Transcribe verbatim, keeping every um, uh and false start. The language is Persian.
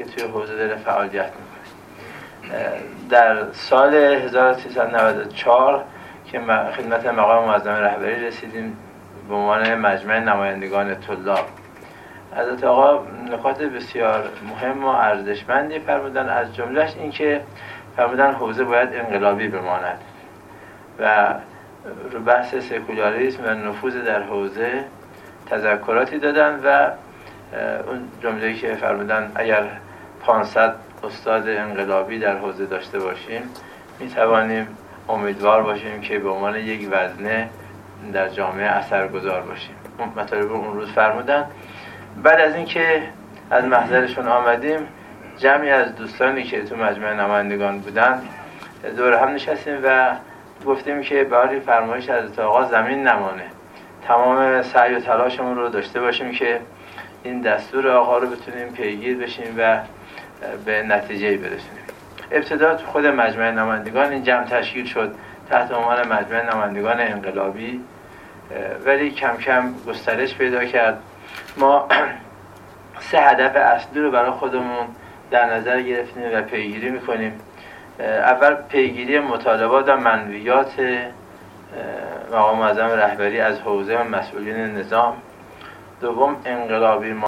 که توی حوزه داره فعالیت میکنه. در سال هزار و سیصد و نود و چهار که خدمت مقام معظم رهبری رسیدیم به عنوان مجمع نمایندگان طلاب، حضرت آقا نکات بسیار مهم و ارزشمندی فرمودن. از جملهش این که فرمودن حوزه باید انقلابی بماند و رو بحث سکولاریسم و نفوذ در حوزه تذکراتی دادن و اون جمله‌ای که فرمودن اگر پانصد استاد انقلابی در حوزه داشته باشیم می توانیم امیدوار باشیم که به عنوان یک وزنه در جامعه اثرگذار باشیم. مطالب اون روز فرمودن. بعد از اینکه از محضرشون آمدیم، جمعی از دوستانی که تو مجمع نمایندگان بودن دور هم نشستیم و گفتیم که برای فرمایش حضرت آقا زمین نمانه، تمام سعی و تلاشمون رو داشته باشیم که این دستور آقا رو بتونیم پیگیر بشیم و به نتیجه برسونیم. ابتدا تو خود مجمع نمایندگان این جمع تشکیل شد تحت عنوان مجمع نمایندگان انقلابی، ولی کم کم گسترش پیدا کرد. ما سه هدف اصلی رو برای خودمون در نظر گرفتیم و پیگیری میکنیم. اول پیگیری مطالبات و منویات مقام معظم رهبری از حوزه و مسئولین نظام. دوم انقلابی